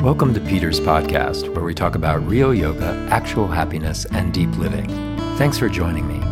Welcome to Peter's Podcast, where we talk about real yoga, actual happiness, and deep living. Thanks for joining me.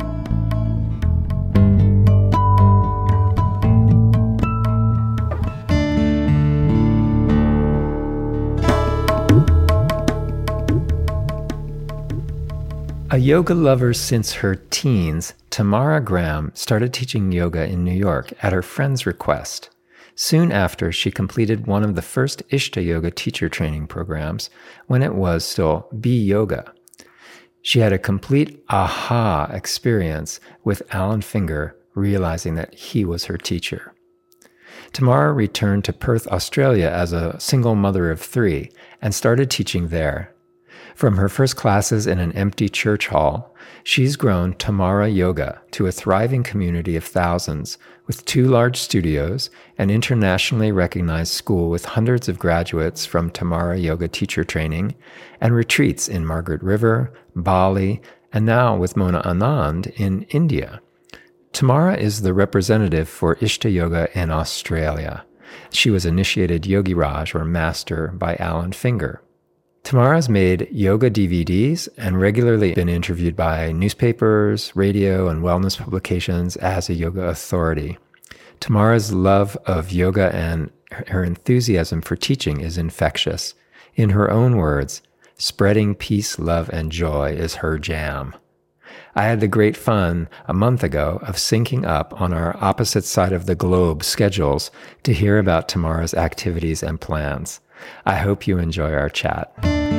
A yoga lover since her teens, Tamara Graham started teaching yoga in New York at her friend's request. Soon after, she completed one of the first Ishta Yoga teacher training programs when it was still B-Yoga. She had a complete aha experience with Alan Finger, realizing that he was her teacher. Tamara returned to Perth, Australia as a single mother of 3 and started teaching there. From her first classes in an empty church hall, she's grown Tamara Yoga to a thriving community of thousands, with 2 large studios, an internationally recognized school with hundreds of graduates from Tamara Yoga teacher training, and retreats in Margaret River, Bali, and now with Mona Anand in India. Tamara is the representative for Ishta Yoga in Australia. She was initiated Yogi Raj, or master, by Alan Finger. Tamara's made yoga DVDs and regularly been interviewed by newspapers, radio, and wellness publications as a yoga authority. Tamara's love of yoga and her enthusiasm for teaching is infectious. In her own words, spreading peace, love, and joy is her jam. I had the great fun a month ago of syncing up on our opposite side of the globe schedules to hear about Tamara's activities and plans. I hope you enjoy our chat.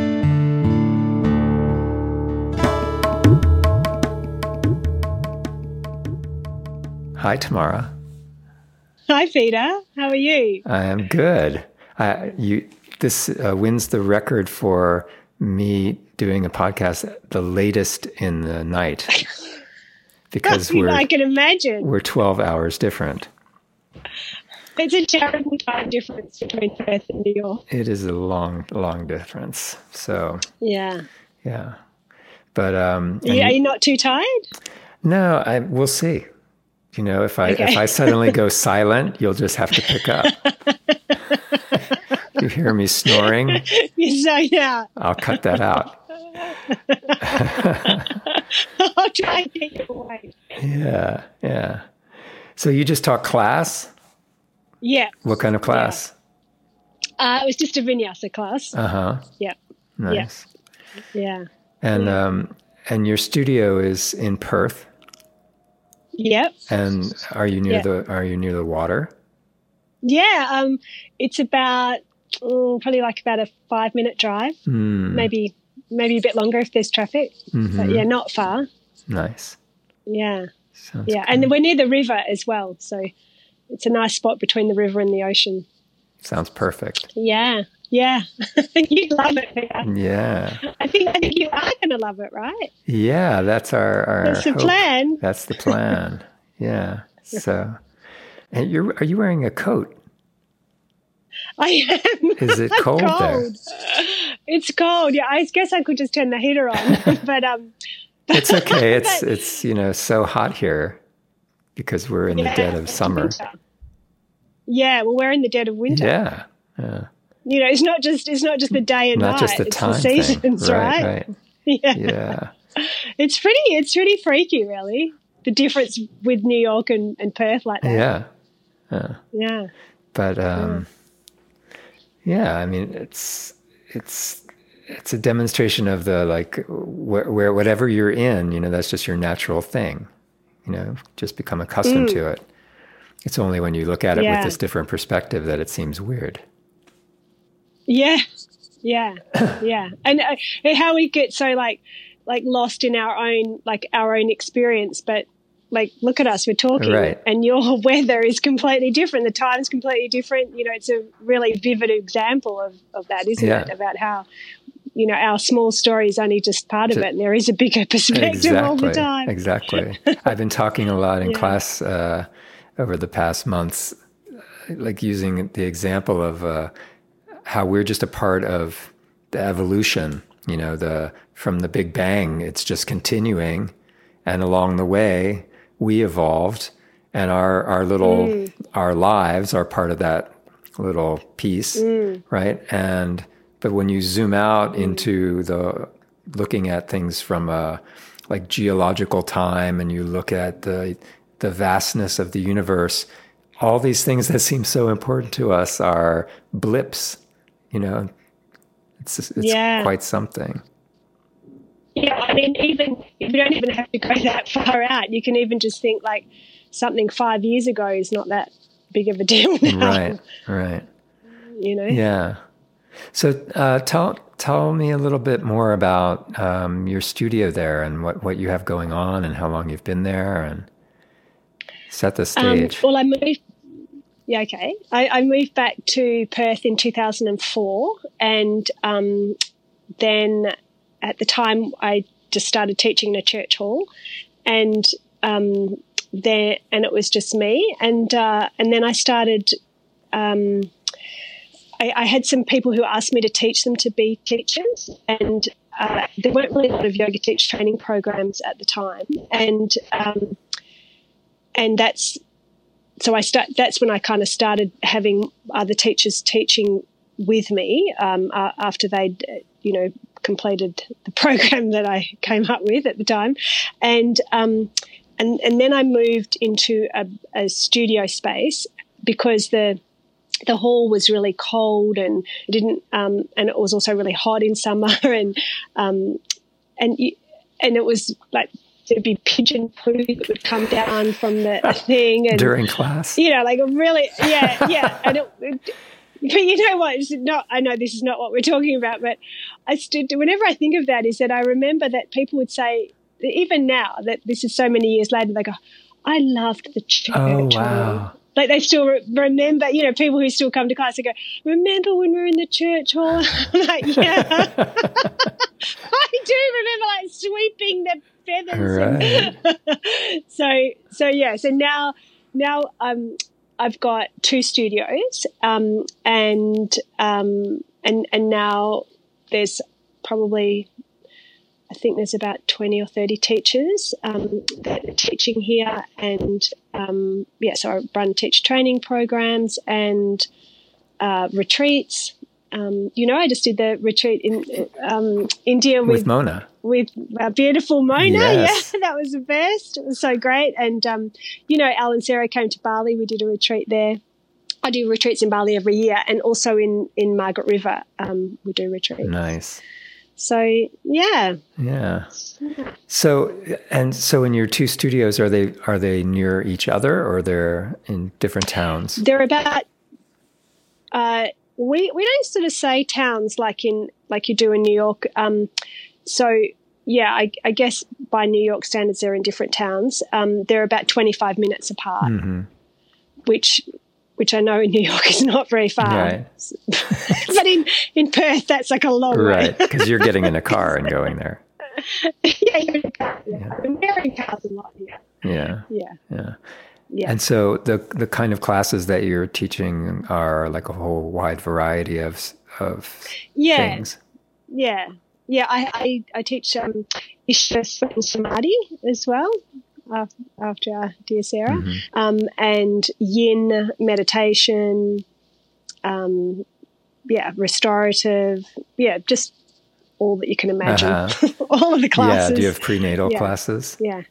Hi, Tamara. Hi, Peter. How are you? I am good. This wins the record for me doing a podcast the latest in the night because I can imagine. We're 12 hours different. It's a terrible time difference between Perth and New York. It is a long, long difference. So yeah. But are you not too tired? No, we'll see. You know, if I suddenly go silent, you'll just have to pick up. You hear me snoring? Yeah. I'll cut that out. I'll try and get you away. Yeah. So you just taught class? Yeah. What kind of class? Yeah. It was just a vinyasa class. Uh-huh. Yeah. Nice. Yeah. And your studio is in Perth? Yep. And are you near the water? Yeah. It's about probably like about a 5-minute drive. Maybe a bit longer if there's traffic. Mm-hmm. But yeah, not far. Nice. Yeah. Sounds yeah. good. And we're near the river as well, so it's a nice spot between the river and the ocean. Sounds perfect. Yeah. You'd love it, Peter. Yeah. I think you are going to love it, right? Yeah, that's our That's the hope. plan. That's the plan. Yeah. So, and are you wearing a coat? I am. Is it cold there? It's cold. Yeah, I guess I could just turn the heater on, but it's okay. It's so hot here because we're in the dead of summer. Yeah, well, we're in the dead of winter. Yeah. You know, it's not just the day and not night. Just the it's time the seasons, thing. right? Yeah. It's pretty freaky, really. The difference with New York and Perth like that. Yeah. But I mean, it's a demonstration of the where whatever you're in, that's just your natural thing. Just become accustomed to it. It's only when you look at it with this different perspective that it seems weird. Yeah. And how we get so like lost in our own experience, but look at us, we're talking, right. And your weather is completely different. The time's completely different. It's a really vivid example of that, isn't it? About how, our small story is only just part of it, and there is a bigger perspective all the time. Exactly. I've been talking a lot in class over the past months, using the example of how we're just a part of the evolution, from the Big Bang, it's just continuing. And along the way, we evolved, and our lives are part of that little piece, right? But when you zoom out into looking at things from like geological time, and you look at the vastness of the universe, all these things that seem so important to us are blips. It's quite something. Yeah, I mean, even you don't even have to go that far out. You can even just think like something 5 years ago is not that big of a deal now. Right. Yeah. So tell me a little bit more about your studio there and what you have going on and how long you've been there, and set the stage. Well, I moved. Yeah, okay. I moved back to Perth in 2004, and then at the time I just started teaching in a church hall, and it was just me, and then I started. I had some people who asked me to teach them to be teachers, and there weren't really a lot of yoga teacher training programs at the time, and that's when I kind of started having other teachers teaching with me after they'd completed the program that I came up with at the time, and then I moved into a studio space because the hall was really cold, and it didn't, and it was also really hot in summer, and it was like there'd be pigeon poo that would come down from the thing, and during class, like a really, yeah, and but you know what? It's not. I know this is not what we're talking about, but whenever I think of that, is that I remember that people would say, even now that this is so many years later, they go, "I loved the church." Oh wow. Like they still remember, people who still come to class, they go, "Remember when we were in the church hall?" I'm like, yeah. I do remember like sweeping the feathers. Right. So now I've got 2 studios, and now there's probably, I think there's about 20 or 30 teachers that are teaching here, and so I run teacher training programs and retreats. I just did the retreat in India with Mona, with our beautiful Mona. Yes. Yeah, that was the best. It was so great. And Al and Sarah came to Bali. We did a retreat there. I do retreats in Bali every year, and also in Margaret River we do retreats. Nice. So yeah. So in your 2 studios, are they near each other, or they're in different towns? They're about. We don't sort of say towns like you do in New York. I guess by New York standards, they're in different towns. They're about 25 minutes apart, which I know in New York is not very far. Right. But in Perth, that's like a long way. Right, because you're getting in a car and going there. Yeah, you're in a car. Yeah. We're in cars a lot here. Yeah. And so the kind of classes that you're teaching are like a whole wide variety of things. Yeah. I teach Ishta and Samadhi as well. After our dear Sarah, and yin meditation, restorative, just all that you can imagine, all of the classes. Yeah, do you have prenatal classes? Yeah.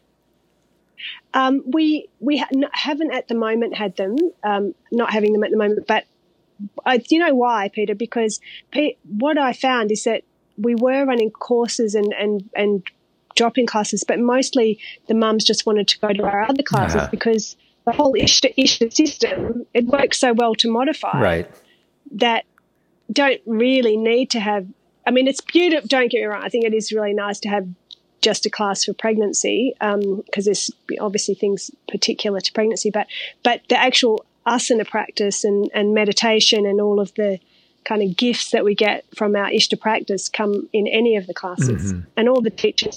We haven't at the moment had them, not having them at the moment, but do you know why, Peter? Because what I found is that we were running courses and drop-in classes, but mostly the mums just wanted to go to our other classes because the whole Ishta system, it works so well to modify that don't really need to have, I mean, it's beautiful, don't get me wrong, I think it is really nice to have just a class for pregnancy because there's obviously things particular to pregnancy, but the actual asana practice and meditation and all of the kind of gifts that we get from our Ishta practice come in any of the classes. And all the teachers,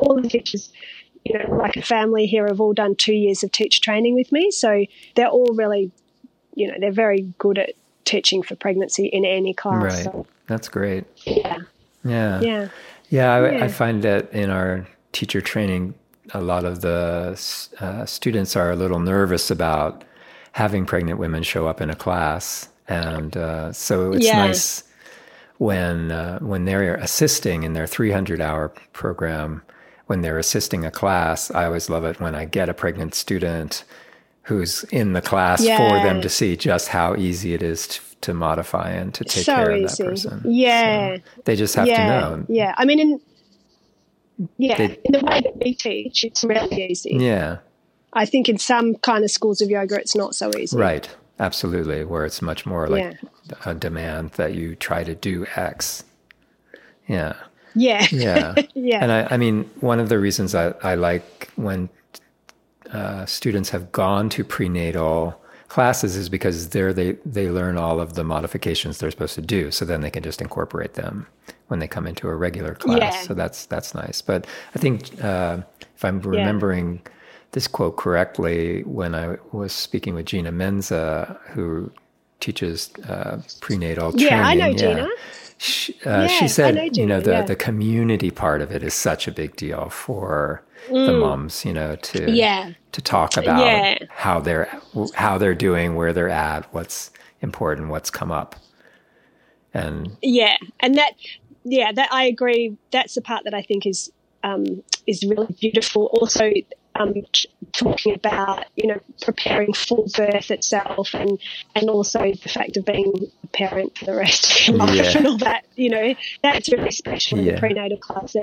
like a family here, have all done 2 years of teacher training with me. So they're all really, they're very good at teaching for pregnancy in any class. Right. So, that's great. Yeah. I find that in our teacher training, a lot of the students are a little nervous about having pregnant women show up in a class. And so it's nice when they're assisting in their 300-hour program, when they're assisting a class. I always love it when I get a pregnant student who's in the class for them to see just how easy it is to modify and to take care of that person. Yeah. So they just have to know. Yeah. I mean, in the way that we teach, it's really easy. Yeah. I think in some kind of schools of yoga, it's not so easy. Right. Absolutely. Where it's much more like a demand that you try to do X. Yeah. Yeah. Yeah. Yeah. And I mean, one of the reasons I like when students have gone to prenatal classes is because there they learn all of the modifications they're supposed to do. So then they can just incorporate them when they come into a regular class. Yeah. So that's nice. But I think if I'm remembering this quote correctly, when I was speaking with Gina Menza, who teaches prenatal training. Yeah, I know Gina. She said, the community part of it is such a big deal for the moms, to talk about how they're doing, where they're at, what's important, what's come up. And that I agree. That's the part that I think is really beautiful. Also, talking about, preparing for birth itself and also the fact of being a parent for the rest of your life and all that, that's really special in the prenatal class.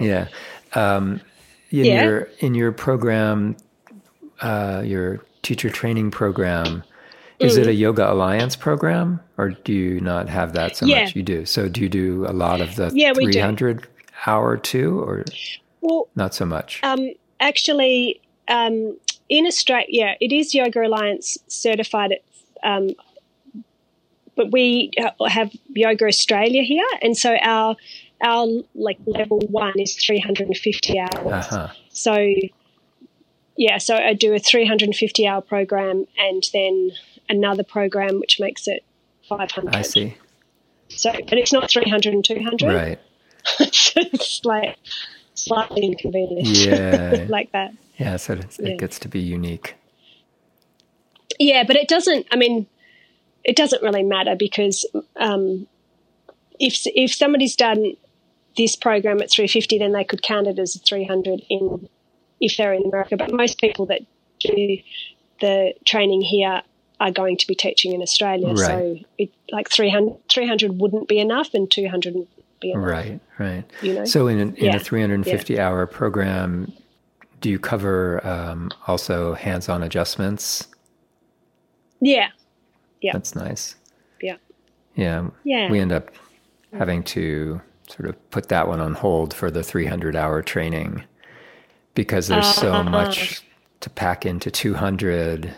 In your program, your teacher training program, is it a Yoga Alliance program, or do you not have that so much? You do. So do you do a lot of the 300 hour too, or not so much? Actually, in Australia, it is Yoga Alliance certified, but we have Yoga Australia here, and so our level 1 is 350 hours. So I do a 350-hour program and then another program which makes it 500. I see. So, but it's not 300 and 200. Right. It's like slightly inconvenient. Like that. Yeah, so it gets to be unique. Yeah, but it doesn't really matter because if somebody's done this program at 350, then they could count it as a 300 if they're in America. But most people that do the training here are going to be teaching in Australia. Right. So 300 wouldn't be enough and 200 would be enough. Right. So in a 350-hour program, do you cover also hands-on adjustments? Yeah. That's nice. Yeah. We end up having to sort of put that one on hold for the 300-hour training because there's so much to pack into 200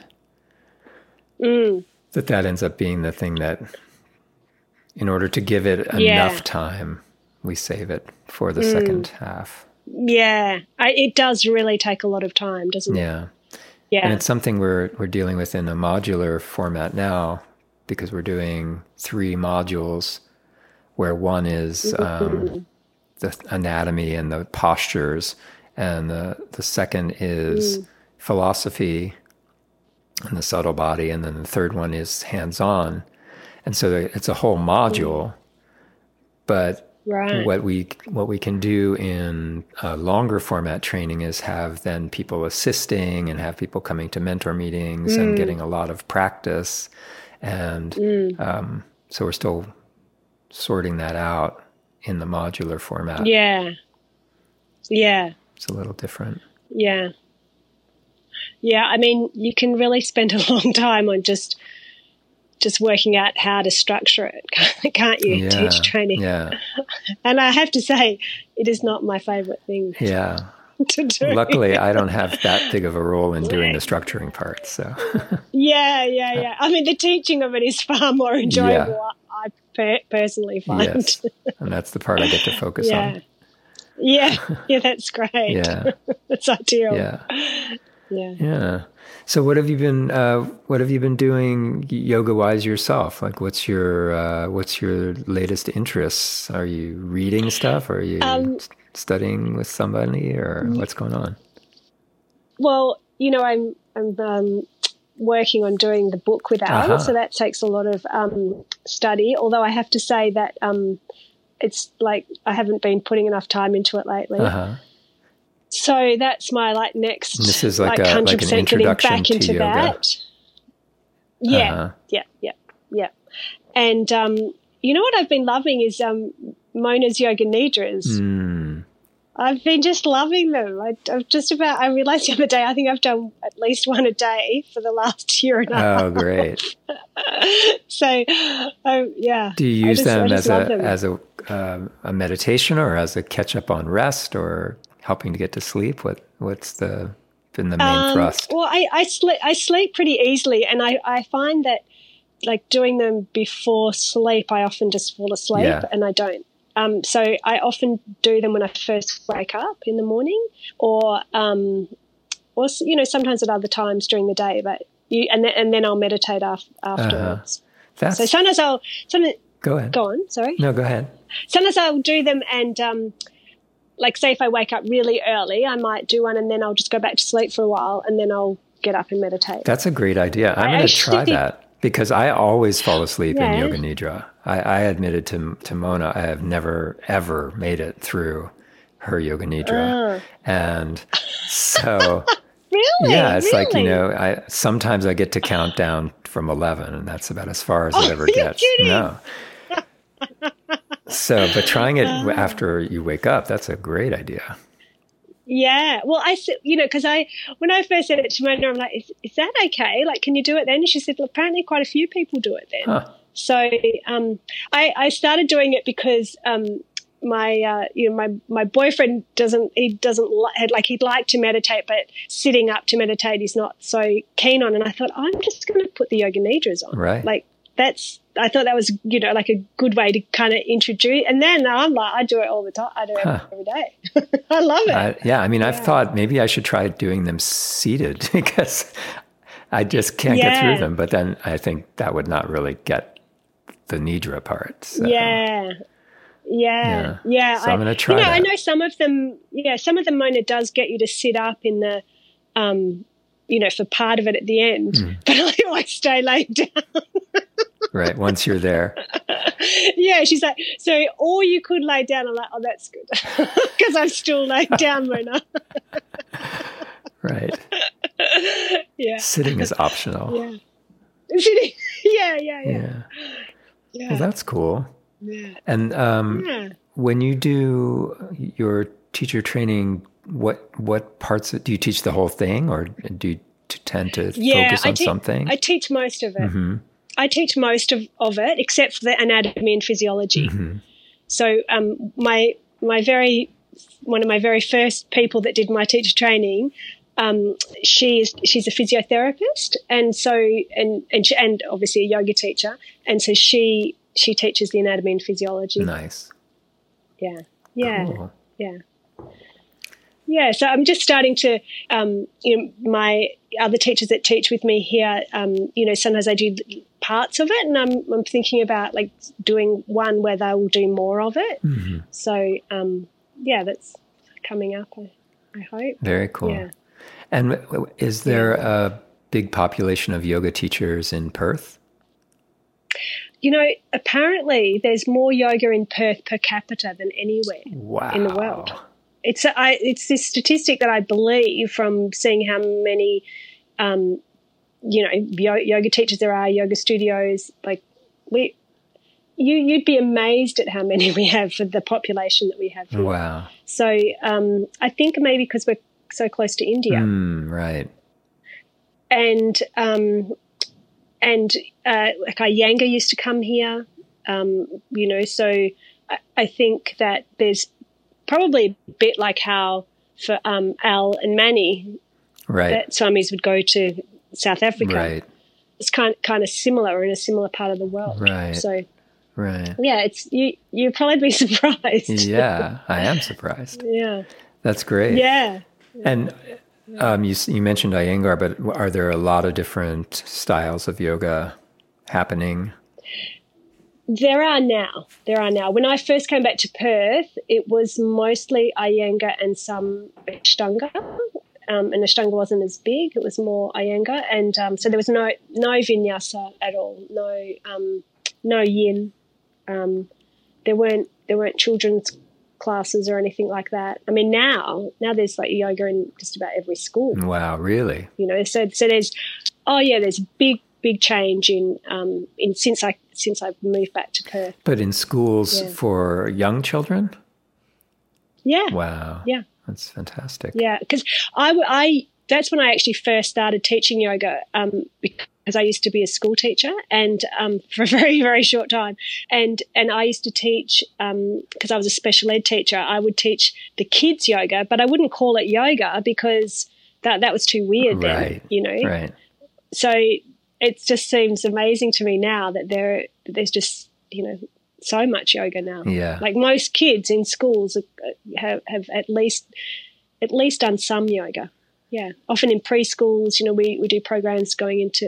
that ends up being the thing that, in order to give it enough time, we save it for the second half. Yeah, it does really take a lot of time, doesn't it? Yeah. And it's something we're dealing with in a modular format now because we're doing 3 modules where one is the anatomy and the postures, and the second is philosophy and the subtle body, and then the third one is hands-on. And so it's a whole module, but what we can do in a longer format training is have then people assisting and have people coming to mentor meetings and getting a lot of practice. And so we're still sorting that out in the modular format. Yeah. It's a little different. Yeah. I mean, you can really spend a long time on just working out how to structure it, can't you? Teach training. Yeah. And I have to say, it is not my favorite thing to do. Luckily, I don't have that big of a role in doing the structuring part. So. Yeah. I mean, the teaching of it is far more enjoyable, I personally find. Yes. And that's the part I get to focus on. Yeah, that's great. Yeah. That's ideal. Yeah. So what have you been doing yoga-wise yourself? Like, what's your latest interests? Are you reading stuff? Or are you studying with somebody, or what's going on? Well, I'm working on doing the book with Al, so that takes a lot of study. Although I have to say that it's like I haven't been putting enough time into it lately. So that's my next. And this is like an introduction back to into yoga. That. Yeah, yeah. And you know what I've been loving is Mona's Yoga Nidras. I've been just loving them. I realized the other day, I think I've done at least one a day for the last year and a half. Oh, great. So, yeah. Do you use them as a meditation or as a catch up on rest or helping to get to sleep? What's been the main thrust? Well, I sleep pretty easily, and I find that doing them before sleep, I often just fall asleep and I don't. So I often do them when I first wake up in the morning, or sometimes at other times during the day. But and then I'll meditate afterwards. So sometimes go ahead. Go on. Sorry. No, go ahead. Sometimes I'll do them and say if I wake up really early, I might do one and then I'll just go back to sleep for a while and then I'll get up and meditate. That's a great idea. I'm going to try that. Because I always fall asleep in Yoga Nidra. I admitted to Mona, I have never, ever made it through her Yoga Nidra. And so, really? Yeah, it's really? Sometimes I get to count down from 11, and that's about as far as it ever gets. Kidding. No. So, but trying it after you wake up, that's a great idea. Yeah, well, because when I first said it to Mona, I'm like, is that okay? Can you do it then? And she said, well, apparently quite a few people do it then. Huh. So I started doing it because my boyfriend he'd like to meditate, but sitting up to meditate he's not so keen on. And I thought, I'm just going to put the Yoga Nidras on. Right. I thought that was, a good way to kind of introduce. And then I'm like, I do it all the time. I do it every day. I love it. I've thought maybe I should try doing them seated because I just can't get through them. But then I think that would not really get the Nidra part. So. Yeah. So I'm going to try that. I know some of them, Mona does get you to sit up in the, for part of it at the end. But I always stay laid down. Right, once you're there. Yeah, she's like, or you could lay down. I'm like, oh, that's good. Because I'm still laid down, Mona. Right. Yeah. Sitting is optional. Yeah. Sitting. Yeah. Well, that's cool. Yeah. And when you do your teacher training, what parts do you teach the whole thing, or do you tend to focus on something? I teach most of it. Mm-hmm. I teach most of it, except for the anatomy and physiology. Mm-hmm. So one of my very first people that did my teacher training, she's a physiotherapist, and so and obviously a yoga teacher, and so she teaches the anatomy and physiology. Nice. Yeah. Cool. Yeah. Yeah, so I'm just starting to, my other teachers that teach with me here, sometimes I do parts of it, and I'm thinking about doing one where they will do more of it. Mm-hmm. So, that's coming up, I hope. Very cool. Yeah. And is there a big population of yoga teachers in Perth? Apparently there's more yoga in Perth per capita than anywhere in the world. It's this statistic that I believe from seeing how many, yoga teachers there are, yoga studios. You'd be amazed at how many we have for the population that we have here. Wow. So I think maybe because we're so close to India. Right. And Iyengar used to come here, so I think that there's probably a bit like how for Al and Manny, right, that Swamis would go to South Africa. Right. It's kind of similar, or in a similar part of the world. Right. So, right. Yeah, you'll probably be surprised. Yeah, I am surprised. Yeah. That's great. Yeah. And you mentioned Iyengar, but are there a lot of different styles of yoga happening? There are now. When I first came back to Perth, it was mostly Iyengar and some Ashtanga. and Ashtanga wasn't as big. It was more Iyengar, and so there was no vinyasa at all, no yin. There weren't children's classes or anything like that. I mean, now there's like yoga in just about every school. Wow, really? You know, so there's there's big change in since I've moved back to Perth. But in schools for young children? Yeah. Wow. Yeah. That's fantastic. Yeah, because I that's when I actually first started teaching yoga, because I used to be a school teacher, and for a very, very short time, and I used to teach, because I was a special ed teacher. I would teach the kids yoga, but I wouldn't call it yoga because that was too weird then, you know. Right. So it just seems amazing to me now that there's just, you know, so much yoga now. Yeah. Like most kids in schools have at least done some yoga. Yeah. Often in preschools, you know, we do programs going into,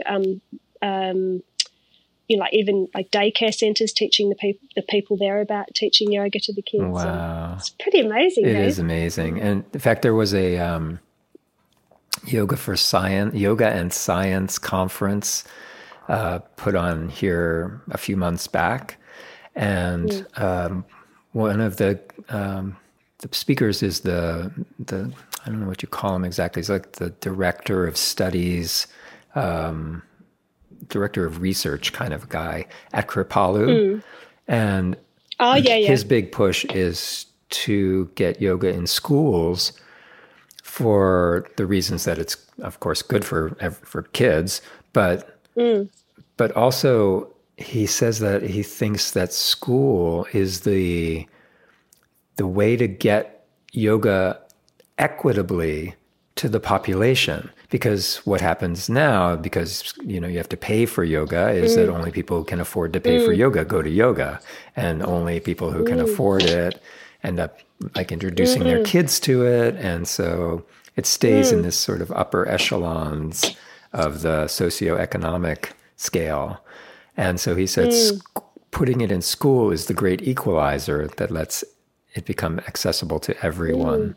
you know, like even like daycare centres, teaching the people there about teaching yoga to the kids. Wow. It's pretty amazing. It is amazing. And in fact, there was a yoga and science conference put on here a few months back. And one of the speakers is the I don't know what you call him exactly. He's like the director of studies, director of research kind of guy at Kripalu. And his big push is to get yoga in schools for the reasons that it's, of course, good for kids, but also he says that he thinks that school is the way to get yoga equitably to the population, because what happens now, because you know you have to pay for yoga, is that only people who can afford to pay for yoga go to yoga, and only people who can afford it end up like introducing their kids to it, and so it stays in this sort of upper echelons of the socioeconomic scale. And so he said putting it in school is the great equalizer that lets it become accessible to everyone.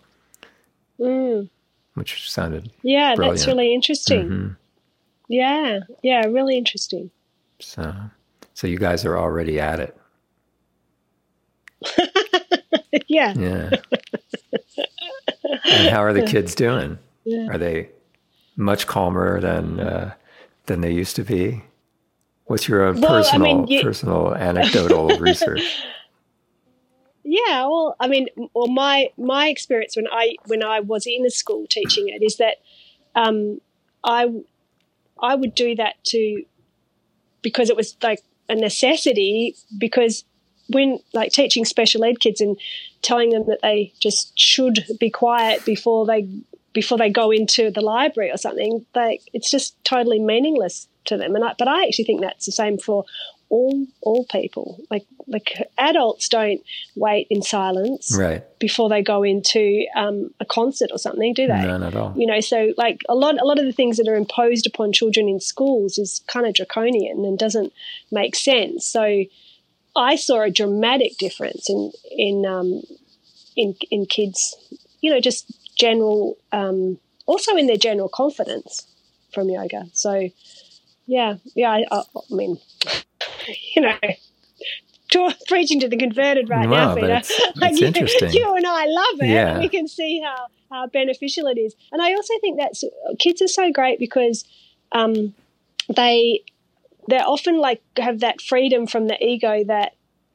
Which sounded brilliant. That's really interesting. Yeah, really interesting. So you guys are already at it. Yeah. And how are the kids doing? Yeah. Are they much calmer than they used to be? What's your own personal anecdotal research? Yeah, well, I mean, my experience when I was in a school teaching it is that I would do that because it was like a necessity, because when like teaching special ed kids and telling them that they just should be quiet before they go into the library or something, it's just totally meaningless to them. But I actually think that's the same for all people. Like adults don't wait in silence before they go into a concert or something, do they? None at all. You know, so like a lot of the things that are imposed upon children in schools is kind of draconian and doesn't make sense. So I saw a dramatic difference in kids, you know, just general, also in their general confidence from yoga. So I mean, you know, preaching to the converted right now, Peter. It's interesting. You and I love it. Yeah. And we can see how beneficial it is. And I also think that kids are so great because they're often like have that freedom from the ego that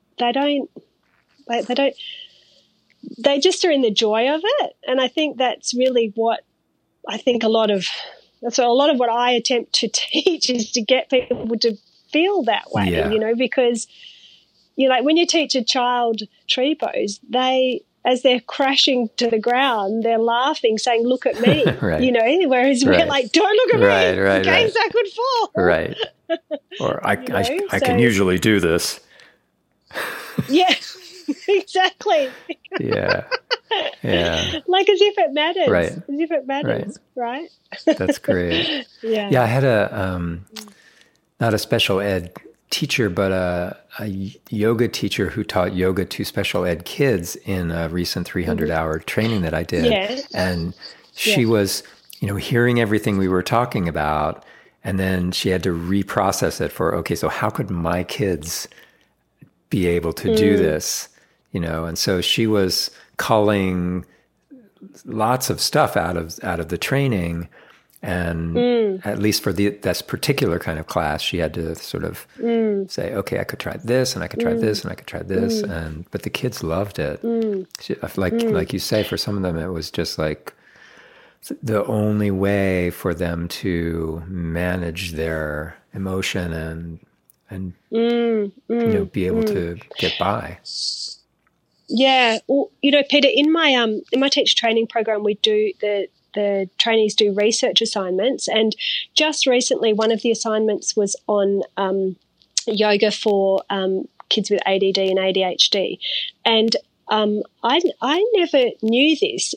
they just are in the joy of it. And I think that's really what I think a lot of what I attempt to teach is to get people to feel that way, you know, because, you know, like when you teach a child tree pose, as they're crashing to the ground, they're laughing, saying, "Look at me," you know, whereas we're like, "Don't look at me, in case I could fall." Right. Or I can usually do this. Yeah, exactly. Yeah. Like as if it matters. Right. As if it matters, right? That's great. Yeah, I had not a special ed teacher, but a yoga teacher who taught yoga to special ed kids in a recent 300-hour training that I did. Yes. And she was hearing everything we were talking about, and then she had to reprocess it for, okay, so how could my kids be able to do this? And so she was culling lots of stuff out of the training. And at least for this particular kind of class, she had to sort of say, okay, I could try this, and I could try this, and I could try this. But the kids loved it. Like you say, for some of them, it was just like the only way for them to manage their emotion and be able to get by. Yeah. Well, Peter, in my teacher training program, we do the trainees do research assignments, and just recently one of the assignments was on yoga for kids with ADD and ADHD. And I never knew this,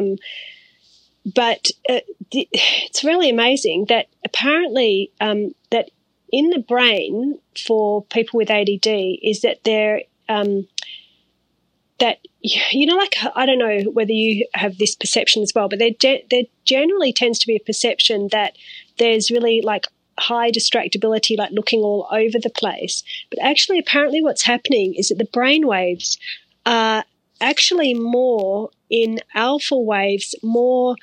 but it's really amazing that apparently that in the brain for people with ADD is that they're that, like, I don't know whether you have this perception as well, but there generally tends to be a perception that there's really like high distractibility, like looking all over the place. But actually, apparently what's happening is that the brain waves are actually more in alpha waves, more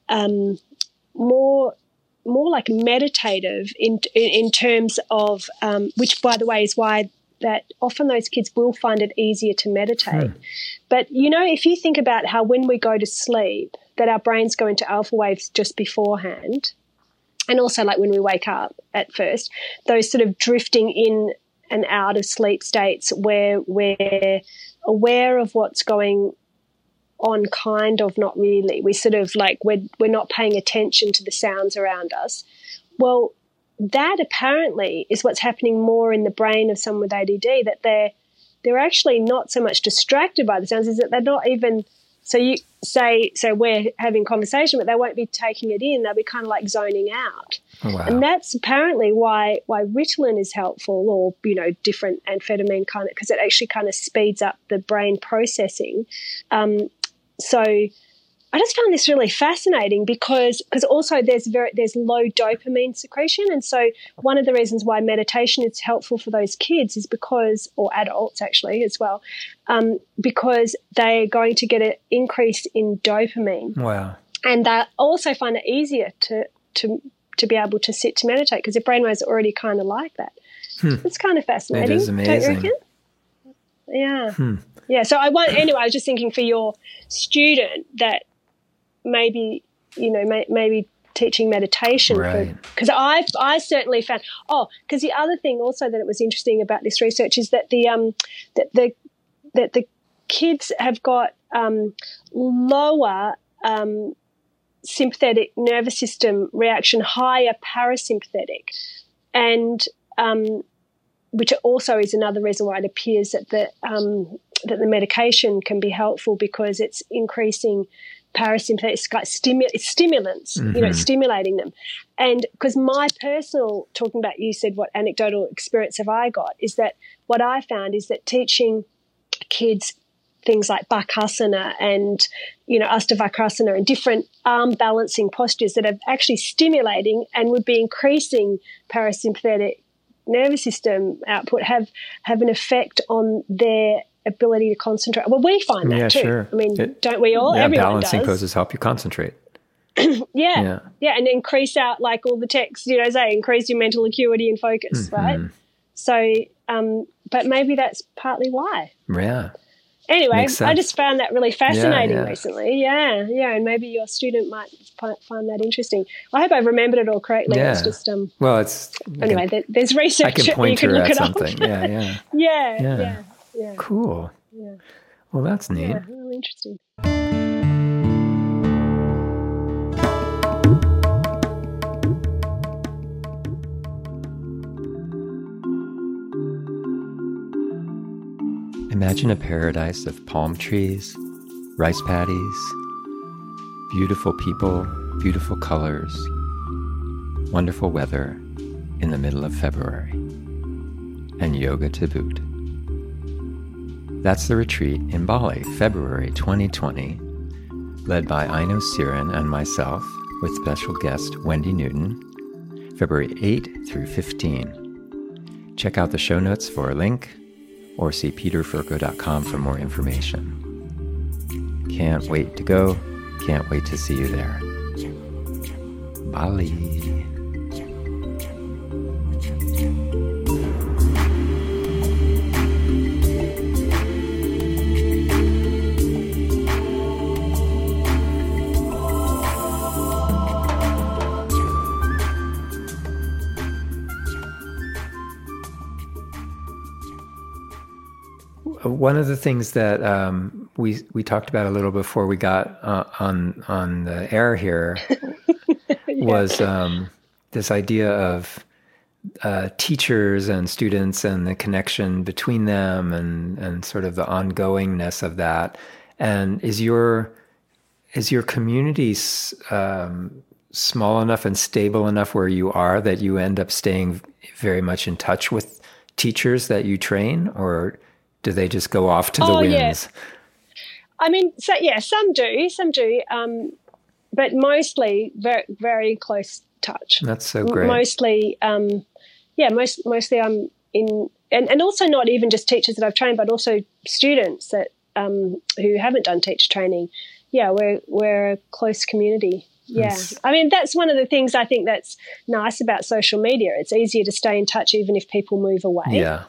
like meditative in terms of, which, by the way, is why that often those kids will find it easier to meditate. But, if you think about how when we go to sleep, that our brains go into alpha waves just beforehand, and also like when we wake up at first, those sort of drifting in and out of sleep states where we're aware of what's going on, kind of, not really. We sort of like we're not paying attention to the sounds around us. Well, that apparently is what's happening more in the brain of someone with ADD, that they're actually not so much distracted by the sounds, is that they're not even, so we're having conversation, but they won't be taking it in. They'll be kind of like zoning out. Oh, wow. And that's apparently why Ritalin is helpful, or, different amphetamine kind of, because it actually kind of speeds up the brain processing. So I just found this really fascinating because also there's low dopamine secretion, and so one of the reasons why meditation is helpful for those kids is because, or adults actually as well, because they're going to get an increase in dopamine. Wow! And they also find it easier to be able to sit to meditate because their brainwaves are already kind of like that. It's kind of fascinating. It is amazing. Don't you reckon? Yeah. Yeah. So I was just thinking for your student that maybe, maybe teaching meditation. Right. Because I certainly found, because the other thing also that it was interesting about this research is that the kids have got lower sympathetic nervous system reaction, higher parasympathetic, and which also is another reason why it appears that the medication can be helpful, because it's increasing parasympathetic, it's stimulants, stimulating them. And because my personal, talking about, you said what anecdotal experience have I got, is that what I found is that teaching kids things like Bakasana and, Ashtavakrasana and different arm balancing postures that are actually stimulating and would be increasing parasympathetic nervous system output have an effect on their ability to concentrate. Well, we find that too. Sure. I mean, don't we all? Yeah, everyone balancing does. poses help you concentrate. Yeah, and increase out, like all the texts, say increase your mental acuity and focus, right? So, but maybe that's partly why. Yeah. Anyway, I just found that really fascinating recently. Yeah, and maybe your student might find that interesting. I hope I've remembered it all correctly. Yeah. It's just well, it's anyway. There's research. I can point you can her look at it something. Up. Yeah. Yeah. Cool. Yeah. Well, that's neat. Yeah, really interesting. Imagine a paradise of palm trees, rice paddies, beautiful people, beautiful colors, wonderful weather in the middle of February, and yoga to boot. That's the retreat in Bali, February 2020, led by Aino Sirin and myself, with special guest Wendy Newton, February 8 through 15. Check out the show notes for a link or see peterfurco.com for more information. Can't wait to go. Can't wait to see you there. Bye. One of the things that we talked about a little before we got on the air here was this idea of teachers and students and the connection between them and sort of the ongoingness of that. And is your community small enough and stable enough where you are that you end up staying very much in touch with teachers that you train, or do they just go off to the winds? Yeah. I mean, some do, but mostly very, very close touch. That's so great. Mostly, mostly I'm in, and also not even just teachers that I've trained, but also students that who haven't done teacher training. Yeah, we're a close community. Yeah, I mean, that's one of the things I think that's nice about social media. It's easier to stay in touch even if people move away. Yeah.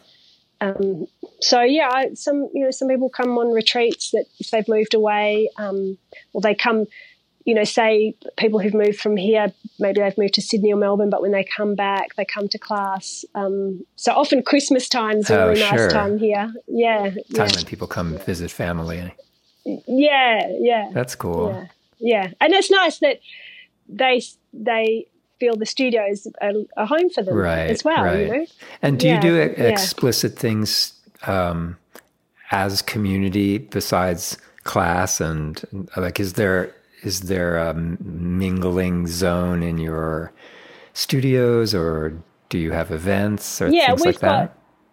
Some people come on retreats that if they've moved away, or they come, say people who've moved from here, maybe they've moved to Sydney or Melbourne, but when they come back, they come to class. So often Christmas time's a really nice time here. Yeah. Time when people come visit family. Yeah. That's cool. Yeah. And it's nice that they feel the studio is a home for them as well, Right. And do you do explicit things as community besides class, and like is there a mingling zone in your studios, or do you have events or things like that?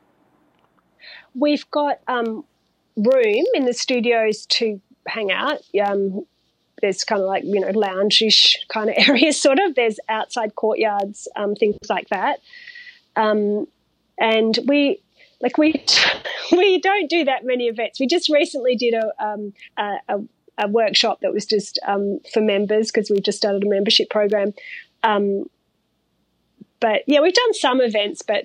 We've got room in the studios to hang out. There's kind of like, lounge-ish kind of areas, sort of. There's outside courtyards, things like that. And we don't do that many events. We just recently did a workshop that was just for members, because we've just started a membership program. But yeah, we've done some events, but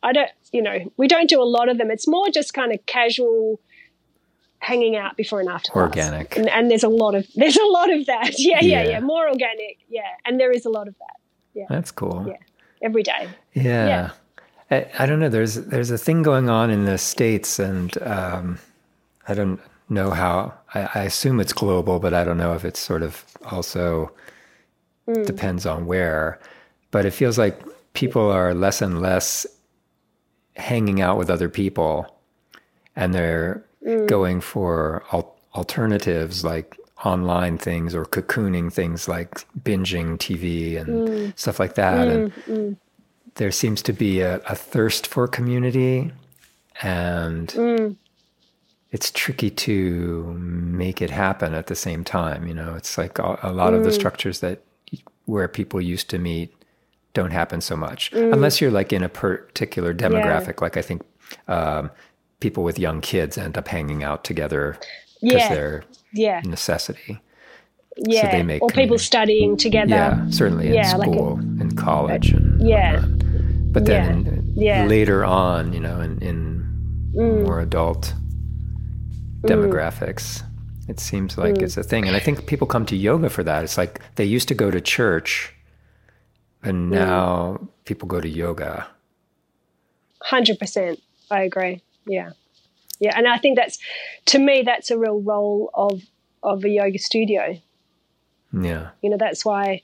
we don't do a lot of them. It's more just kind of casual hanging out before and after class. Organic. And there's a lot of that. Yeah. More organic. Yeah. And there is a lot of that. Yeah. That's cool. Yeah. Every day. Yeah. I don't know. There's a thing going on in the States, and I don't know how. I assume it's global, but I don't know if it's sort of also depends on where. But it feels like people are less and less hanging out with other people, and they're going for alternatives like online things or cocooning things like binging TV and stuff like that. And there seems to be a thirst for community, and it's tricky to make it happen at the same time. It's like a lot of the structures where people used to meet don't happen so much, unless you're like in a particular demographic. Like I think people with young kids end up hanging out together because they're necessity. Yeah, so they make people studying together. Yeah, certainly in school, in college. But then later on, in more adult demographics, it seems like it's a thing. And I think people come to yoga for that. It's like they used to go to church, and now people go to yoga. 100%. I agree. Yeah. And I think to me, that's a real role of a yoga studio. Yeah. That's why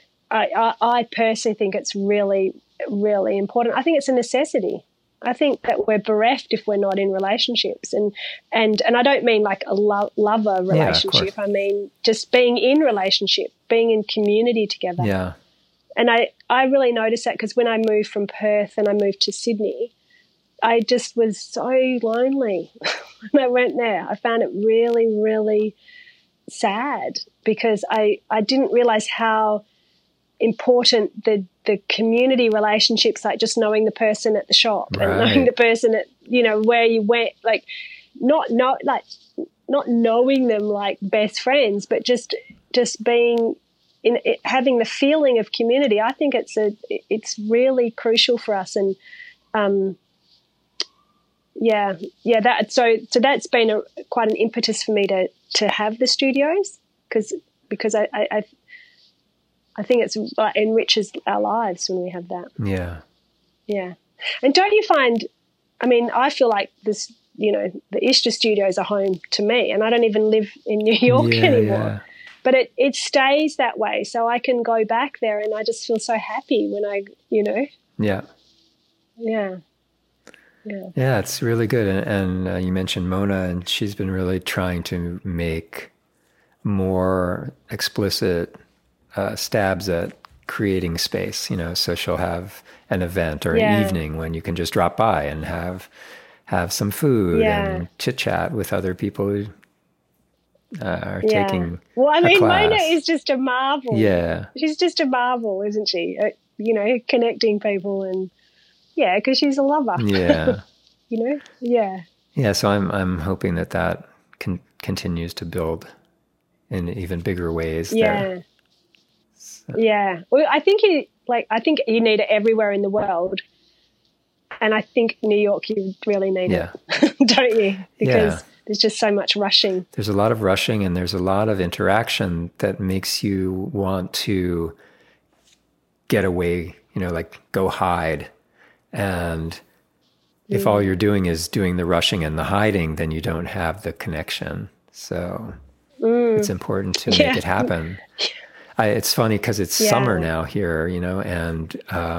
I personally think it's really, really important. I think it's a necessity. I think that we're bereft if we're not in relationships. And I don't mean like a lover relationship. I mean just being in relationship, being in community together. Yeah. And I really noticed that because when I moved from Perth and I moved to Sydney, I just was so lonely when I went there. I found it really, really sad because I didn't realize how important the community relationships, like just knowing the person at the shop and knowing the person at, you know, where you went, like not knowing them like best friends, but just being in it, having the feeling of community. I think it's really crucial for us. And so that's been quite an impetus for me to have the studios, because I think it's enriches our lives when we have that. Yeah. Yeah. And don't you find, I mean, I feel like this, you know, the Ishta Studios are home to me, and I don't even live in New York anymore. Yeah. But it stays that way. So I can go back there and I just feel so happy when I, you know. Yeah. Yeah. Yeah. Yeah, it's really good. And you mentioned Mona, and she's been really trying to make more explicit stabs at creating space, you know, so she'll have an event or an evening when you can just drop by and have some food and chit chat with other people who are taking a class. Mona is just a marvel. Yeah. She's just a marvel, isn't she? You know, connecting people, and because she's a lover. Yeah. You know? Yeah. Yeah, so I'm hoping that continues to build in even bigger ways there. So. Yeah. Well, I think you need it everywhere in the world. And I think New York, you really need it, don't you? Because there's just so much rushing. There's a lot of rushing, and there's a lot of interaction that makes you want to get away, you know, like go hide. And if all you're doing is doing the rushing and the hiding, then you don't have the connection. So it's important to make it happen. It's funny because it's summer now here, you know, and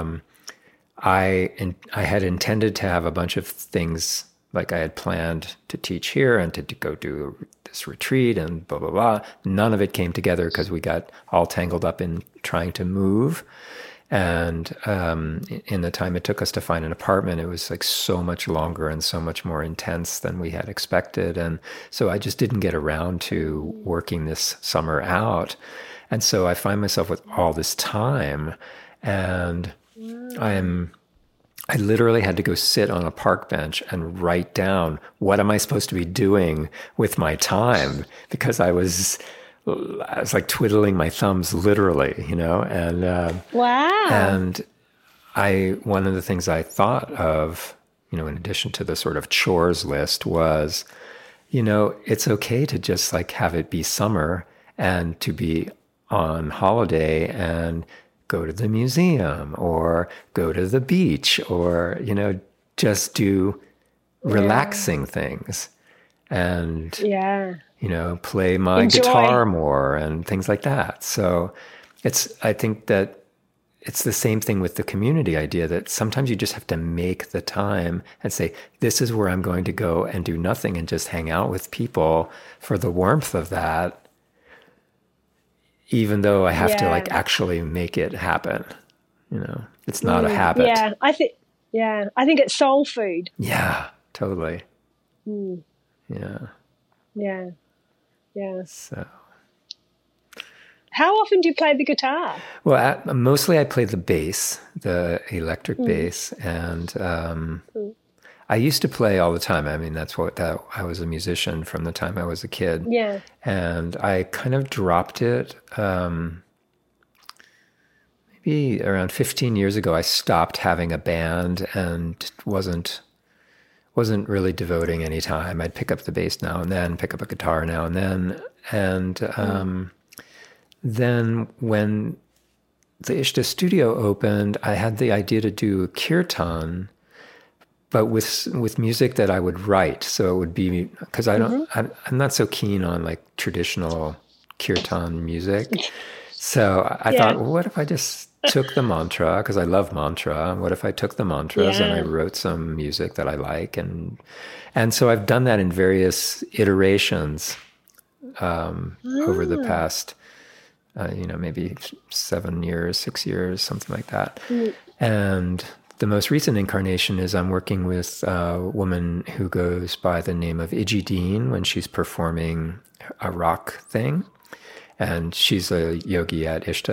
I had intended to have a bunch of things, like I had planned to teach here and to go do this retreat and blah, blah, blah. None of it came together because we got all tangled up in trying to move. And in the time it took us to find an apartment, it was like so much longer and so much more intense than we had expected. And so I just didn't get around to working this summer out. And so I find myself with all this time, and I literally had to go sit on a park bench and write down, what am I supposed to be doing with my time? Because I was like twiddling my thumbs, literally, you know, and wow. And one of the things I thought of, you know, in addition to the sort of chores list, was, you know, it's okay to just like have it be summer and to be on holiday and go to the museum or go to the beach, or, you know, just do relaxing things and, you know, play my guitar more and things like that. So I think that it's the same thing with the community idea, that sometimes you just have to make the time and say, this is where I'm going to go and do nothing and just hang out with people for the warmth of that, even though I have to like actually make it happen. You know, it's not a habit. Yeah, I think it's soul food. Yeah, totally. Yeah. Yeah. Yeah. So. How often do you play the guitar? Well, mostly I play the bass, the electric bass, and I used to play all the time. I mean, I was a musician from the time I was a kid. Yeah. And I kind of dropped it. Maybe around 15 years ago, I stopped having a band and wasn't really devoting any time. I'd pick up the bass now and then, pick up a guitar now and then. And then when the Ishta Studio opened, I had the idea to do kirtan, but with music that I would write. So it would be, because I'm not so keen on like traditional kirtan music. So I thought, well, what if I just took the mantra, because I love mantra. What if I took the mantras and I wrote some music that I like? And so I've done that in various iterations over the past, maybe 7 years, 6 years, something like that. And the most recent incarnation is I'm working with a woman who goes by the name of Iji Dean when she's performing a rock thing. And she's a yogi at Ishta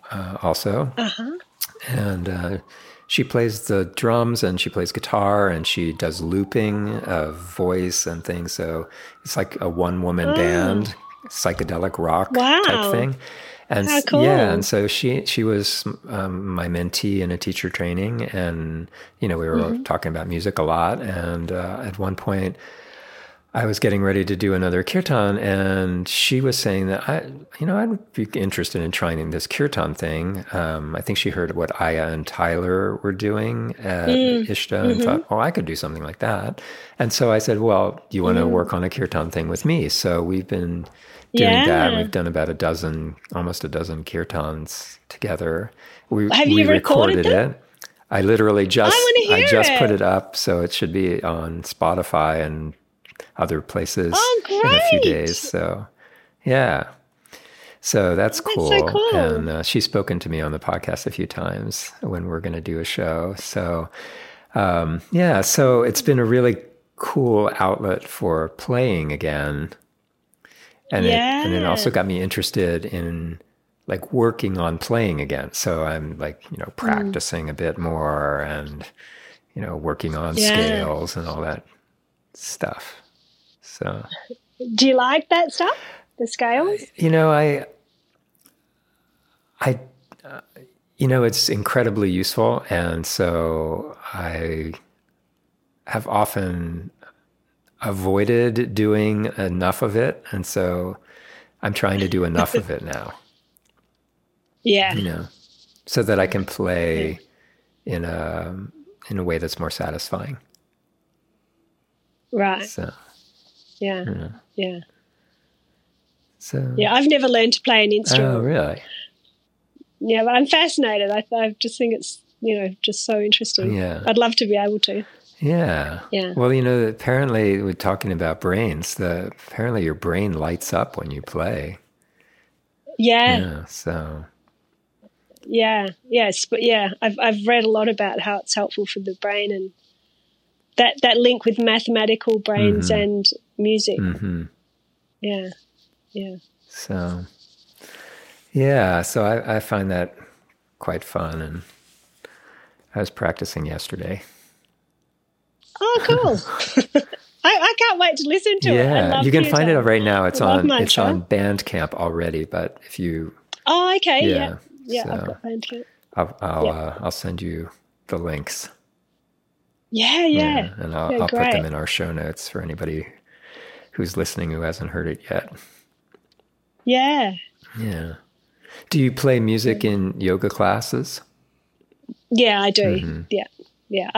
also. And she plays the drums and she plays guitar and she does looping of voice and things. So it's like a one-woman band, psychedelic rock type thing. And how cool. Yeah, and so she was my mentee in a teacher training, and we were talking about music a lot. And at one point, I was getting ready to do another kirtan, and she was saying that I'd be interested in trying this kirtan thing. I think she heard what Aya and Tyler were doing at Ishta and thought, I could do something like that. And so I said, well, do you want to work on a kirtan thing with me? So we've been doing that. We've done about almost a dozen kirtans together. Have you recorded it. I literally just put it up, so it should be on Spotify and other places in a few days. So, yeah. So that's cool. So cool. And she's spoken to me on the podcast a few times when we're going to do a show. So, so it's been a really cool outlet for playing again. And it also got me interested in like working on playing again. So I'm like, practicing a bit more and, working on scales and all that stuff. So, do you like that stuff? The scales? It's incredibly useful. And so I have often avoided doing enough of it. And so I'm trying to do enough of it now. Yeah. So that I can play in a way that's more satisfying. Right. So, yeah. So I've never learned to play an instrument. Oh, really? Yeah, but I'm fascinated. I just think it's just so interesting. Yeah. I'd love to be able to. Yeah. Yeah. Well, apparently we're talking about brains. Apparently your brain lights up when you play. Yeah. Yeah. So. Yeah. Yes. But I've read a lot about how it's helpful for the brain and that link with mathematical brains and music. Mm-hmm. Yeah. Yeah. So. Yeah. So I find that quite fun, and I was practicing yesterday. Oh, cool. I can't wait to listen to it. Yeah, you can find it right now. It's on Bandcamp already, but if you... Oh, okay. Yeah. Yeah, so I've got Bandcamp. I'll send you the links. Yeah. And I'll put them in our show notes for anybody who's listening who hasn't heard it yet. Yeah. Yeah. Do you play music in yoga classes? Yeah, I do. Mm-hmm. Yeah.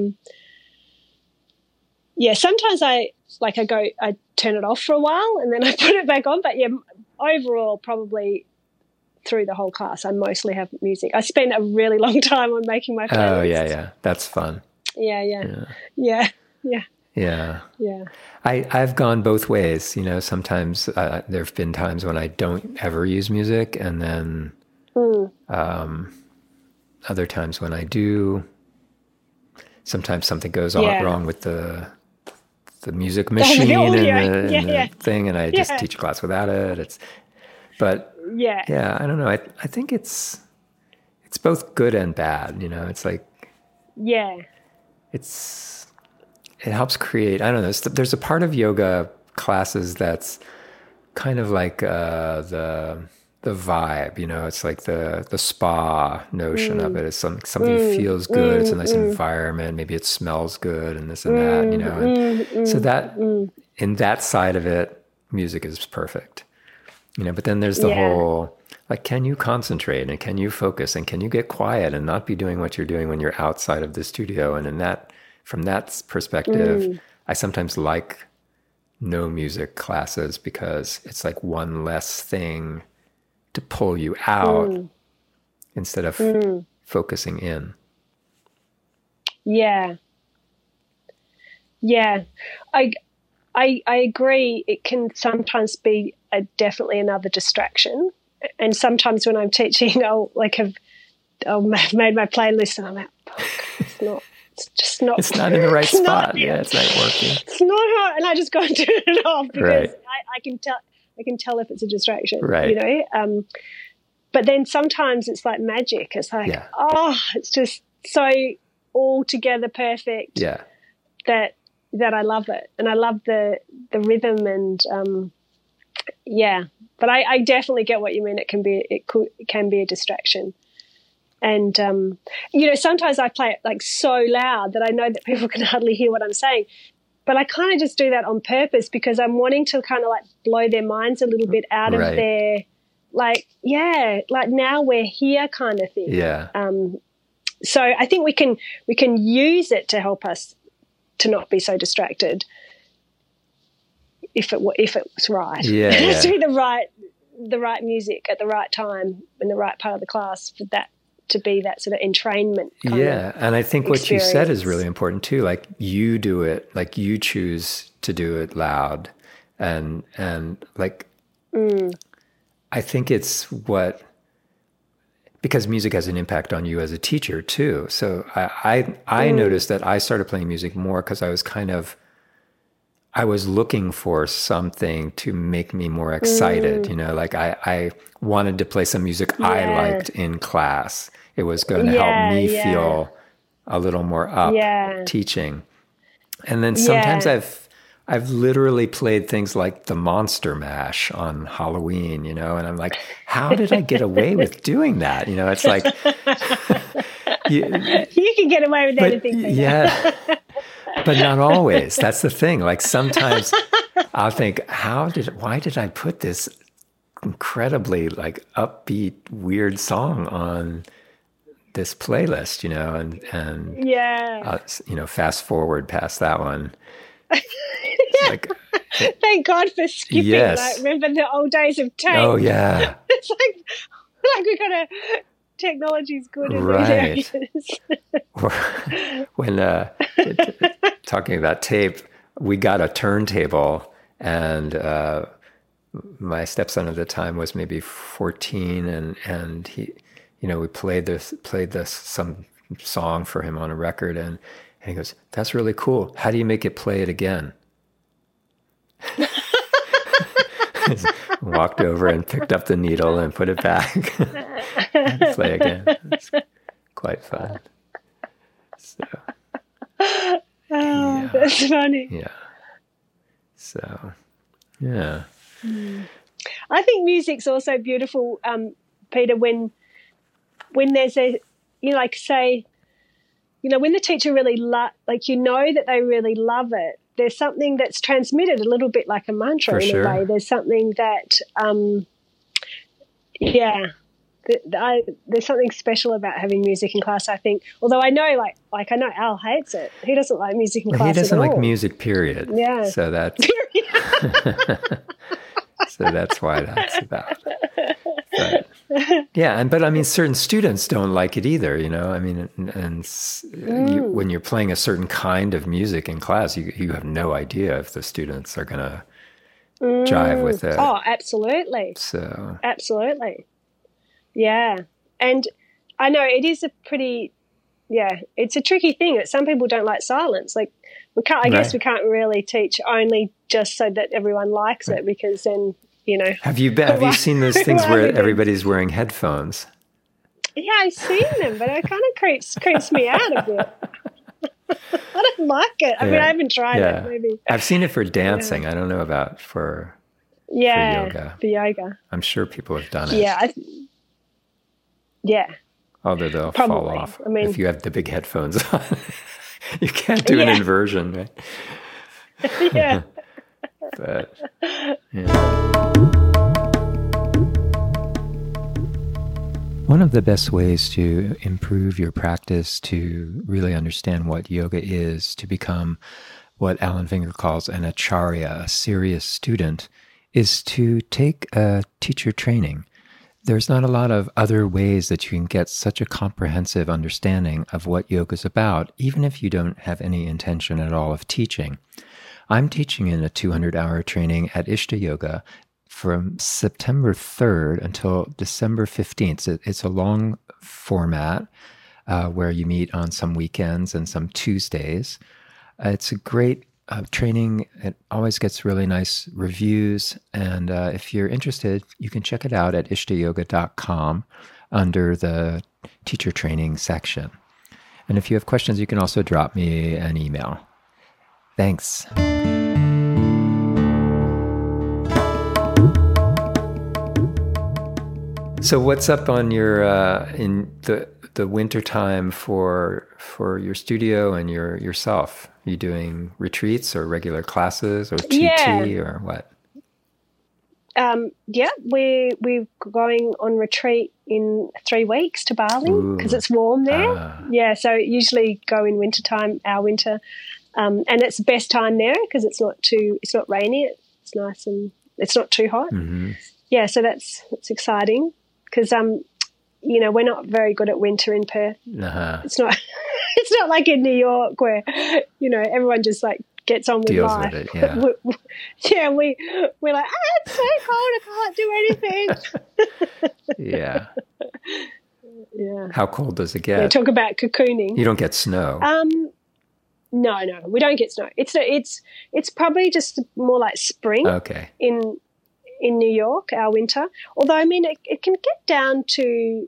Sometimes I turn it off for a while and then I put it back on. But overall, probably through the whole class, I mostly have music. I spend a really long time on making my playlist. Oh, yeah. That's fun. Yeah. I've gone both ways. Sometimes there have been times when I don't ever use music, and then other times when I do. Sometimes something goes wrong with the music machine and the thing, and I just teach a class without it. I don't know. I think it's both good and bad. It's like it helps create. I don't know. There's a part of yoga classes that's kind of like the vibe, it's like the spa notion of it. It's something feels good. It's a nice environment. Maybe it smells good and this and that, so that in that side of it, music is perfect, but then there's the whole, like, can you concentrate and can you focus and can you get quiet and not be doing what you're doing when you're outside of the studio? And from that perspective, I sometimes like no music classes because it's like one less thing to pull you out instead of focusing in. Yeah. I agree. It can sometimes be definitely another distraction. And sometimes when I'm teaching, I'll made my playlist and I'm like, it's not in the right spot. It's not working. It's not hard, and I just go and turn it off because I can tell if it's a distraction. Right. but then sometimes it's like magic. It's like, it's just so altogether perfect that I love it. And I love the rhythm and, but I definitely get what you mean. It can be a distraction. And, sometimes I play it like so loud that I know that people can hardly hear what I'm saying. But I kind of just do that on purpose because I'm wanting to kind of like blow their minds a little bit out of their, like now we're here kind of thing. Yeah. So I think we can use it to help us to not be so distracted if it's right. Yeah. It has to be the right music at the right time in the right part of the class for that to be that sort of entrainment kind of and I think what you experience. said is really important too. Like you do it, like you choose to do it loud, and like I think it's because music has an impact on you as a teacher too. So I noticed that I started playing music more because I was looking for something to make me more excited. Like I wanted to play some music I liked in class. It was going to help me feel a little more up teaching. And then sometimes I've literally played things like the Monster Mash on Halloween, and I'm like, how did I get away with doing that? It's like you can get away with anything. But not always. That's the thing. Like sometimes I'll think, why did I put this incredibly like upbeat, weird song on this playlist, and fast forward past that one. Like, thank God for skipping. Yes. Like, remember the old days of tape? Oh yeah. It's like we got technology's good in right. these areas. When talking about tape, we got a turntable, and my stepson at the time was maybe 14, and he, we played some song for him on a record, and he goes, "That's really cool. How do you make it play it again?" Walked over and picked up the needle and put it back. And play again. It's quite fun. So, that's funny. Yeah. So, yeah. I think music's also beautiful, Peter, when there's a, like say, when the teacher really that they really love it, there's something that's transmitted a little bit like a mantra a way. There's something that, there's something special about having music in class, I think. Although I know, like I know Al hates it. He doesn't like music in class at all. He doesn't like music, period. Yeah. So that's... So that's why that's about it. But I mean, certain students don't like it either, I mean, when you're playing a certain kind of music in class, you have no idea if the students are going to jive with it. Oh, absolutely. So absolutely. Yeah. And I know it is it's a tricky thing. Some people don't like silence. Like I guess we can't really teach only just so that everyone likes it, because then, Have you seen those things where everybody's wearing headphones? Yeah, I've seen them, but it kind of creeps me out a bit. I don't like it. I mean, I haven't tried it. Maybe I've seen it for dancing. I don't know about for yoga. For yoga, I'm sure people have done it. Yeah. Although they'll Probably. fall off if you have the big headphones on. You can't do an inversion, right? Yeah. But, One of the best ways to improve your practice, to really understand what yoga is, to become what Alan Finger calls an acharya, a serious student, is to take a teacher training. There's not a lot of other ways that you can get such a comprehensive understanding of what yoga is about, even if you don't have any intention at all of teaching. I'm teaching in a 200-hour training at Ishta Yoga from September 3rd until December 15th. It's a long format where you meet on some weekends and some Tuesdays. It's a great training. It always gets really nice reviews. And if you're interested, you can check it out at ishtayoga.com under the teacher training section. And if you have questions, you can also drop me an email. Thanks. So what's up on your in the winter time for your studio and yourself? Are you doing retreats or regular classes or TT or what? We're going on retreat in 3 weeks to Bali because it's warm there. So usually go in wintertime, our winter, and it's the best time there because it's not rainy. It's nice and it's not too hot. Mm-hmm. Yeah, so that's exciting because we're not very good at winter in Perth. Uh-huh. It's not like in New York where everyone just like gets on with deals life. With it, yeah. We're like, it's so cold, I can't do anything. Yeah. Yeah. How cold does it get? Yeah, talk about cocooning. You don't get snow. No, we don't get snow. It's probably just more like spring. Okay. In New York, our winter. Although I mean, it can get down to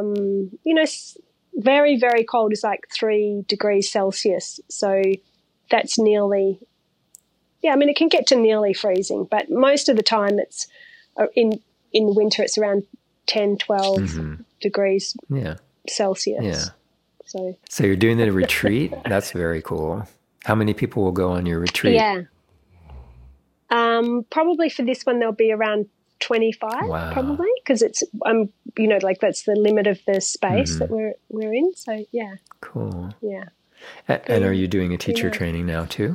very, very cold is like 3 degrees Celsius. So that's nearly, it can get to nearly freezing, but most of the time it's in winter it's around 10, 12 degrees Celsius. Yeah. So you're doing the retreat? That's very cool. How many people will go on your retreat? Yeah. Probably for this one there'll be around 25. Wow. Probably because it's that's the limit of the space that we're in. So yeah. Cool. Yeah. And are you doing a teacher training now too?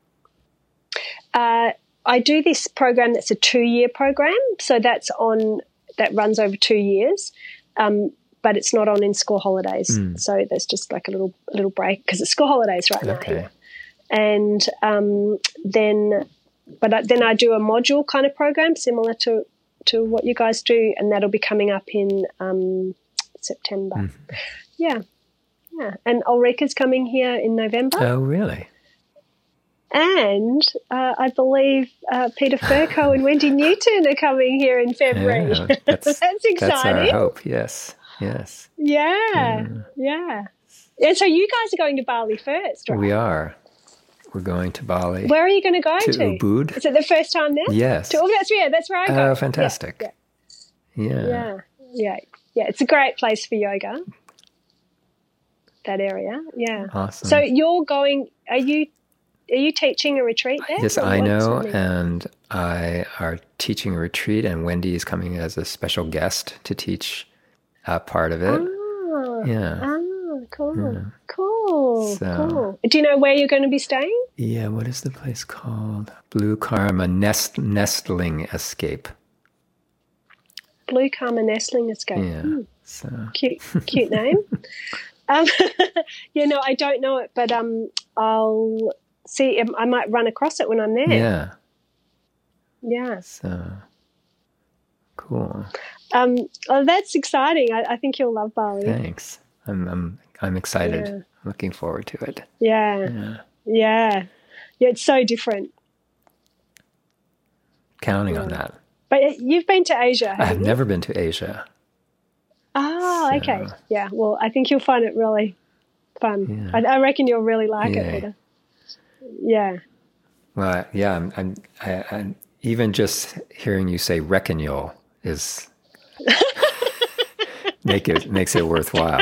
I do this program that's a 2-year program, so that runs over 2 years, but it's not on in school holidays. So there's just like a little break because it's school holidays right now. Here. And then I do a module kind of program similar to what you guys do, and that'll be coming up in September. Yeah. And Ulrika's coming here in November. Oh, really? And I believe Peter Furco and Wendy Newton are coming here in February. Yeah, that's exciting. That's our hope, yes. Yeah. And so you guys are going to Bali first, right? We are. We're going to Bali. Where are you going to go to? Ubud. Is it the first time there? Yes. That's where I go. Oh, fantastic. Yeah. It's a great place for yoga. That area, yeah. Awesome. So you're going? Are you teaching a retreat there? Yes, I know, and I are teaching a retreat, and Wendy is coming as a special guest to teach part of it. Cool. Yeah. Cool. Do you know where you're going to be staying? Yeah, what is the place called? Blue Karma Nestling Escape. Blue Karma Nestling Escape. Yeah. So cute name. I don't know it, but I'll see. I might run across it when I'm there. Yeah. So cool. That's exciting. I think you'll love Bali. Thanks. I'm excited. Yeah. Looking forward to it. Yeah. It's so different. Counting on that. But you've been to Asia, haven't you? I've never been to Asia. Oh, okay. Yeah. Well, I think you'll find it really fun. Yeah. I reckon you'll really like it, Peter. Yeah. Well, yeah. I'm even just hearing you say "reckon you'll" is makes it worthwhile.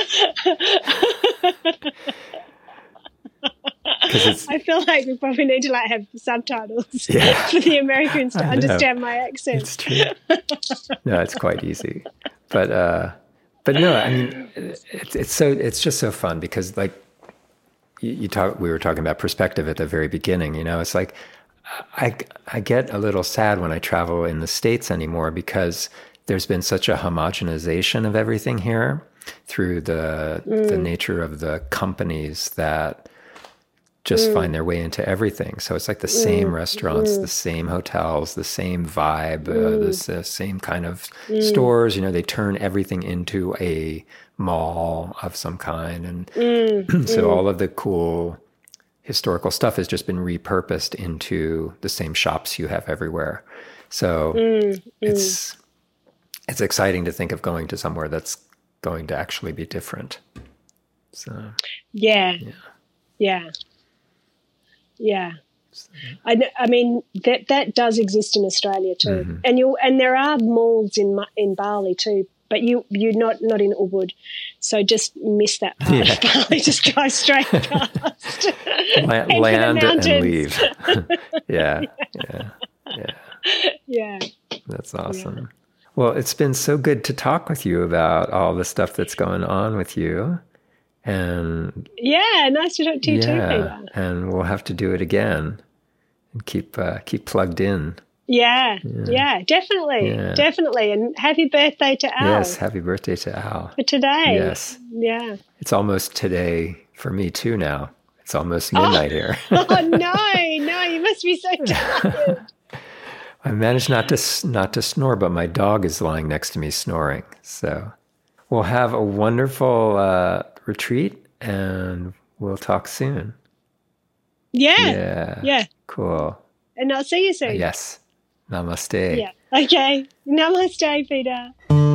I feel like we probably need to have subtitles for the Americans to understand my accent. It's true. No, it's quite easy. But no, I mean, it's just so fun because like we were talking about perspective at the very beginning. It's like I get a little sad when I travel in the States anymore because there's been such a homogenization of everything here through the nature of the companies that just find their way into everything. So it's like the same restaurants, the same hotels, the same vibe, the same kind of stores. They turn everything into a mall of some kind. And so all of the cool historical stuff has just been repurposed into the same shops you have everywhere. So it's exciting to think of going to somewhere that's going to actually be different. So yeah. I mean that does exist in Australia too, and there are malls in Bali too. But you're not in Ubud, so just miss that part of Bali. Just drive straight past. Land and leave. Yeah. That's awesome. Yeah. Well, it's been so good to talk with you about all the stuff that's going on with you. And nice to talk to you too, Peter. And we'll have to do it again and keep plugged in. Yeah, definitely. And happy birthday to Al. Yes, happy birthday to Al. For today. Yes. Yeah. It's almost today for me too now. It's almost midnight here. Oh, no, you must be so tired. I managed not to snore, but my dog is lying next to me snoring. So we'll have a wonderful retreat, and we'll talk soon. Yeah. Cool. And I'll see you soon. Yes. Namaste. Yeah. Okay. Namaste, Peter.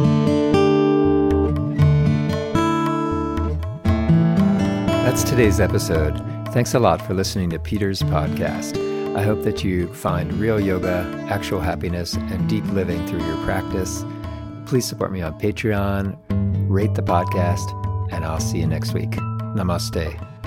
That's today's episode. Thanks a lot for listening to Peter's podcast. I hope that you find real yoga, actual happiness, and deep living through your practice. Please support me on Patreon, rate the podcast, and I'll see you next week. Namaste.